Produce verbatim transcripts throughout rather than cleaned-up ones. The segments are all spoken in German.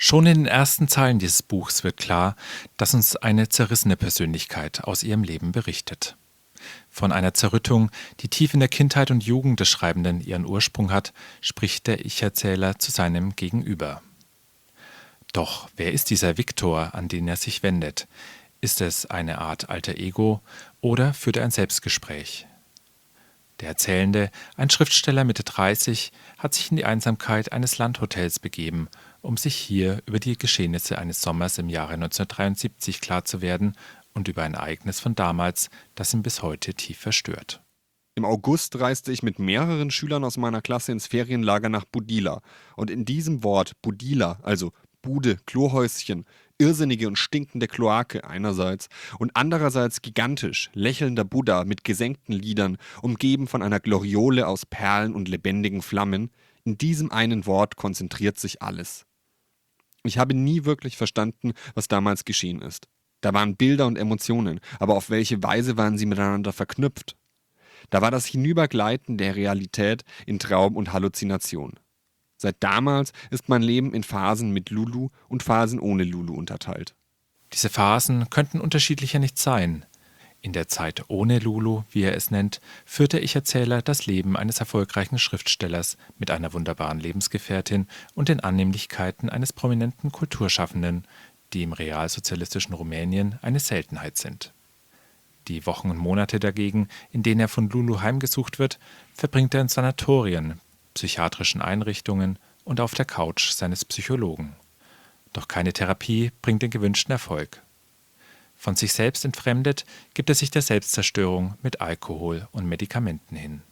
Schon in den ersten Zeilen dieses Buchs wird klar, dass uns eine zerrissene Persönlichkeit aus ihrem Leben berichtet. Von einer Zerrüttung, die tief in der Kindheit und Jugend des Schreibenden ihren Ursprung hat, spricht der Ich-Erzähler zu seinem Gegenüber. Doch wer ist dieser Viktor, an den er sich wendet? Ist es eine Art alter Ego oder führt er ein Selbstgespräch? Der Erzählende, ein Schriftsteller Mitte dreißig, hat sich in die Einsamkeit eines Landhotels begeben, um sich hier über die Geschehnisse eines Sommers im Jahre neunzehnhundertdreiundsiebzig klar zu werden und über ein Ereignis von damals, das ihn bis heute tief verstört. Im August reiste ich mit mehreren Schülern aus meiner Klasse ins Ferienlager nach Budila. Und in diesem Wort Budila, also Bude, Klohäuschen, irrsinnige und stinkende Kloake einerseits und andererseits gigantisch, lächelnder Buddha mit gesenkten Lidern, umgeben von einer Gloriole aus Perlen und lebendigen Flammen, in diesem einen Wort konzentriert sich alles. Ich habe nie wirklich verstanden, was damals geschehen ist. Da waren Bilder und Emotionen, aber auf welche Weise waren sie miteinander verknüpft? Da war das Hinübergleiten der Realität in Traum und Halluzination. Seit damals ist mein Leben in Phasen mit Lulu und Phasen ohne Lulu unterteilt. Diese Phasen könnten unterschiedlicher nicht sein. In der Zeit ohne Lulu, wie er es nennt, führt der Ich-Erzähler das Leben eines erfolgreichen Schriftstellers mit einer wunderbaren Lebensgefährtin und den Annehmlichkeiten eines prominenten Kulturschaffenden, die im realsozialistischen Rumänien eine Seltenheit sind. Die Wochen und Monate dagegen, in denen er von Lulu heimgesucht wird, verbringt er in Sanatorien, psychiatrischen Einrichtungen und auf der Couch seines Psychologen. Doch keine Therapie bringt den gewünschten Erfolg. Von sich selbst entfremdet, gibt er sich der Selbstzerstörung mit Alkohol und Medikamenten hin.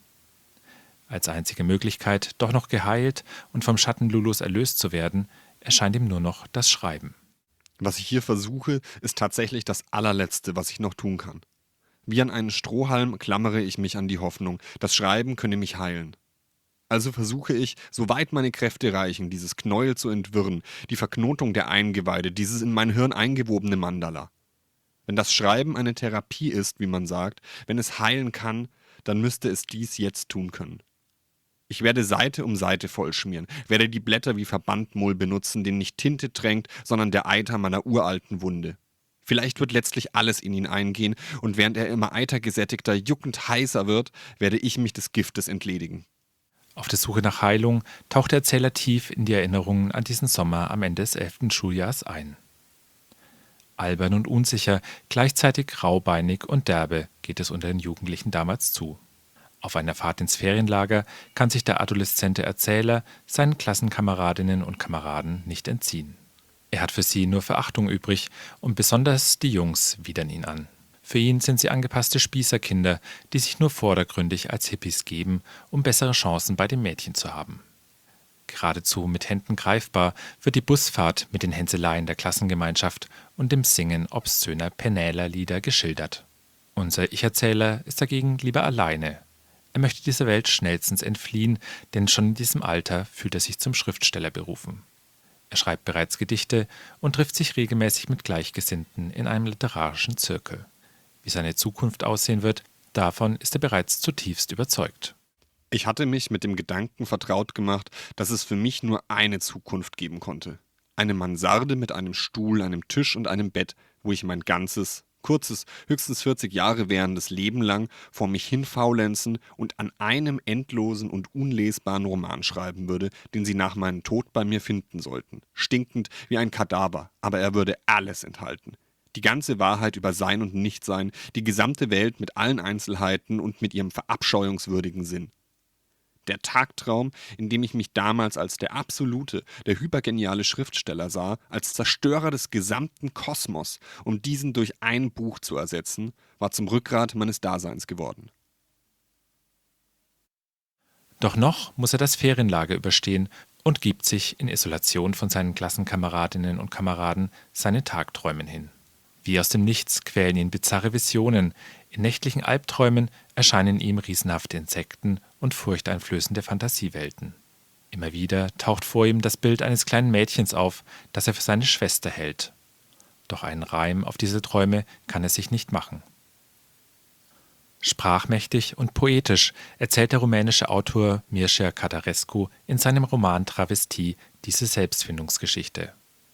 Als einzige Möglichkeit, doch noch geheilt und vom Schatten Lulus erlöst zu werden, erscheint ihm nur noch das Schreiben. Was ich hier versuche, ist tatsächlich das allerletzte, was ich noch tun kann. Wie an einen Strohhalm klammere ich mich an die Hoffnung, das Schreiben könne mich heilen. Also versuche ich, soweit meine Kräfte reichen, dieses Knäuel zu entwirren, die Verknotung der Eingeweide, dieses in mein Hirn eingewobene Mandala. Wenn das Schreiben eine Therapie ist, wie man sagt, wenn es heilen kann, dann müsste es dies jetzt tun können. Ich werde Seite um Seite vollschmieren, werde die Blätter wie Verbandmull benutzen, den nicht Tinte tränkt, sondern der Eiter meiner uralten Wunde. Vielleicht wird letztlich alles in ihn eingehen und während er immer eitergesättigter, juckend heißer wird, werde ich mich des Giftes entledigen. Auf der Suche nach Heilung taucht der Erzähler tief in die Erinnerungen an diesen Sommer am Ende des elften Schuljahrs ein. Albern und unsicher, gleichzeitig raubeinig und derbe geht es unter den Jugendlichen damals zu. Auf einer Fahrt ins Ferienlager kann sich der adoleszente Erzähler seinen Klassenkameradinnen und Kameraden nicht entziehen. Er hat für sie nur Verachtung übrig und besonders die Jungs widern ihn an. Für ihn sind sie angepasste Spießerkinder, die sich nur vordergründig als Hippies geben, um bessere Chancen bei den Mädchen zu haben. Geradezu mit Händen greifbar wird die Busfahrt mit den Hänseleien der Klassengemeinschaft und dem Singen obszöner Penälerlieder geschildert. Unser Ich-Erzähler ist dagegen lieber alleine. Er möchte dieser Welt schnellstens entfliehen, denn schon in diesem Alter fühlt er sich zum Schriftsteller berufen. Er schreibt bereits Gedichte und trifft sich regelmäßig mit Gleichgesinnten in einem literarischen Zirkel. Wie seine Zukunft aussehen wird, davon ist er bereits zutiefst überzeugt. Ich hatte mich mit dem Gedanken vertraut gemacht, dass es für mich nur eine Zukunft geben konnte. Eine Mansarde mit einem Stuhl, einem Tisch und einem Bett, wo ich mein ganzes, kurzes, höchstens vierzig Jahre währendes Leben lang vor mich hinfaulenzen und an einem endlosen und unlesbaren Roman schreiben würde, den sie nach meinem Tod bei mir finden sollten. Stinkend wie ein Kadaver, aber er würde alles enthalten. Die ganze Wahrheit über Sein und Nichtsein, die gesamte Welt mit allen Einzelheiten und mit ihrem verabscheuungswürdigen Sinn. Der Tagtraum, in dem ich mich damals als der absolute, der hypergeniale Schriftsteller sah, als Zerstörer des gesamten Kosmos, um diesen durch ein Buch zu ersetzen, war zum Rückgrat meines Daseins geworden. Doch noch muss er das Ferienlager überstehen und gibt sich in Isolation von seinen Klassenkameradinnen und Kameraden seinen Tagträumen hin. Wie aus dem Nichts quälen ihn bizarre Visionen. In nächtlichen Albträumen erscheinen ihm riesenhafte Insekten und furchteinflößende Fantasiewelten. Immer wieder taucht vor ihm das Bild eines kleinen Mädchens auf, das er für seine Schwester hält. Doch einen Reim auf diese Träume kann er sich nicht machen. Sprachmächtig und poetisch erzählt der rumänische Autor Mircea Cătărescu in seinem Roman Travestie diese Selbstfindungsgeschichte.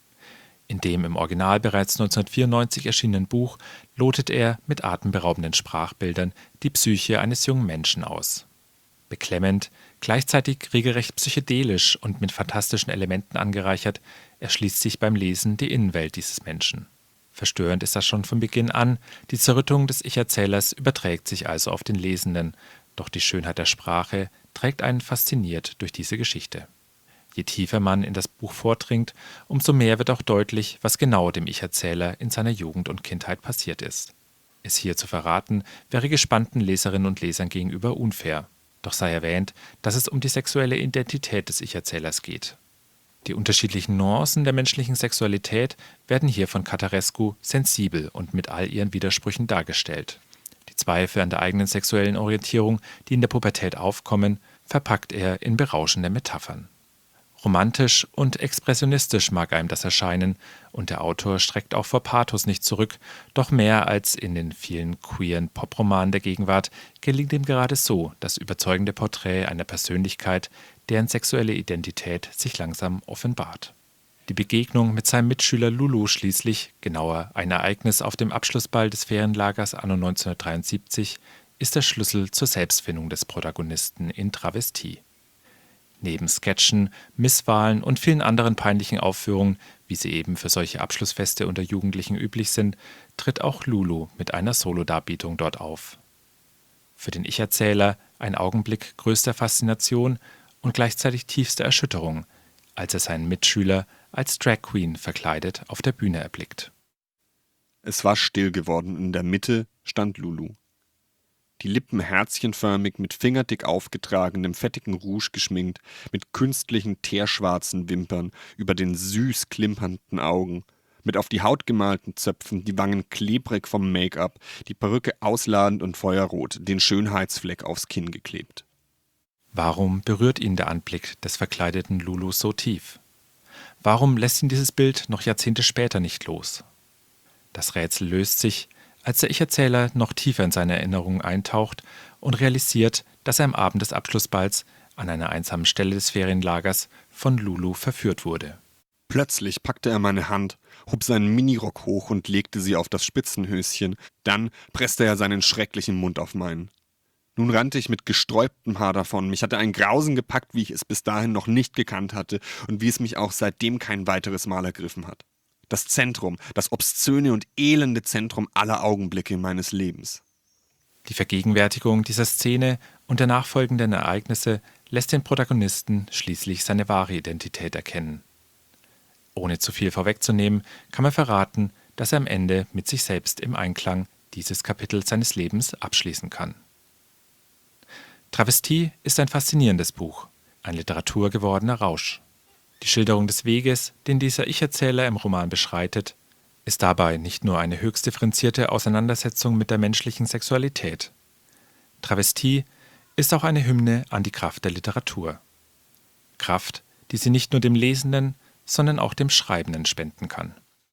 In dem im Original bereits neunzehnhundertvierundneunzig erschienenen Buch lotet er mit atemberaubenden Sprachbildern die Psyche eines jungen Menschen aus. Beklemmend, gleichzeitig regelrecht psychedelisch und mit fantastischen Elementen angereichert, erschließt sich beim Lesen die Innenwelt dieses Menschen. Verstörend ist das schon von Beginn an, die Zerrüttung des Ich-Erzählers überträgt sich also auf den Lesenden, doch die Schönheit der Sprache trägt einen fasziniert durch diese Geschichte. Je tiefer man in das Buch vordringt, umso mehr wird auch deutlich, was genau dem Ich-Erzähler in seiner Jugend und Kindheit passiert ist. Es hier zu verraten, wäre gespannten Leserinnen und Lesern gegenüber unfair. Doch sei erwähnt, dass es um die sexuelle Identität des Ich-Erzählers geht. Die unterschiedlichen Nuancen der menschlichen Sexualität werden hier von Catarescu sensibel und mit all ihren Widersprüchen dargestellt. Die Zweifel an der eigenen sexuellen Orientierung, die in der Pubertät aufkommen, verpackt er in berauschende Metaphern. Romantisch und expressionistisch mag einem das erscheinen, und der Autor streckt auch vor Pathos nicht zurück, doch mehr als in den vielen queeren Popromanen der Gegenwart gelingt ihm gerade so das überzeugende Porträt einer Persönlichkeit, deren sexuelle Identität sich langsam offenbart. Die Begegnung mit seinem Mitschüler Lulu schließlich, genauer ein Ereignis auf dem Abschlussball des Ferienlagers anno neunzehnhundertdreiundsiebzig, ist der Schlüssel zur Selbstfindung des Protagonisten in Travestie. Neben Sketchen, Misswahlen und vielen anderen peinlichen Aufführungen, wie sie eben für solche Abschlussfeste unter Jugendlichen üblich sind, tritt auch Lulu mit einer Solodarbietung dort auf. Für den Ich-Erzähler ein Augenblick größter Faszination und gleichzeitig tiefster Erschütterung, als er seinen Mitschüler als Drag Queen verkleidet auf der Bühne erblickt. Es war still geworden, in der Mitte stand Lulu. Die Lippen herzchenförmig, mit fingerdick aufgetragenem, fettigen Rouge geschminkt, mit künstlichen, teerschwarzen Wimpern über den süß klimpernden Augen, mit auf die Haut gemalten Zöpfen, die Wangen klebrig vom Make-up, die Perücke ausladend und feuerrot, den Schönheitsfleck aufs Kinn geklebt. Warum berührt ihn der Anblick des verkleideten Lulu so tief? Warum lässt ihn dieses Bild noch Jahrzehnte später nicht los? Das Rätsel löst sich, als der Ich-Erzähler noch tiefer in seine Erinnerungen eintaucht und realisiert, dass er am Abend des Abschlussballs an einer einsamen Stelle des Ferienlagers von Lulu verführt wurde. Plötzlich packte er meine Hand, hob seinen Minirock hoch und legte sie auf das Spitzenhöschen. Dann presste er seinen schrecklichen Mund auf meinen. Nun rannte ich mit gesträubtem Haar davon. Mich hatte ein Grausen gepackt, wie ich es bis dahin noch nicht gekannt hatte und wie es mich auch seitdem kein weiteres Mal ergriffen hat. Das Zentrum, das obszöne und elende Zentrum aller Augenblicke meines Lebens. Die Vergegenwärtigung dieser Szene und der nachfolgenden Ereignisse lässt den Protagonisten schließlich seine wahre Identität erkennen. Ohne zu viel vorwegzunehmen, kann man verraten, dass er am Ende mit sich selbst im Einklang dieses Kapitel seines Lebens abschließen kann. Travestie ist ein faszinierendes Buch, ein literaturgewordener Rausch. Die Schilderung des Weges, den dieser Ich-Erzähler im Roman beschreitet, ist dabei nicht nur eine höchst differenzierte Auseinandersetzung mit der menschlichen Sexualität. Travestie ist auch eine Hymne an die Kraft der Literatur. Kraft, die sie nicht nur dem Lesenden, sondern auch dem Schreibenden spenden kann.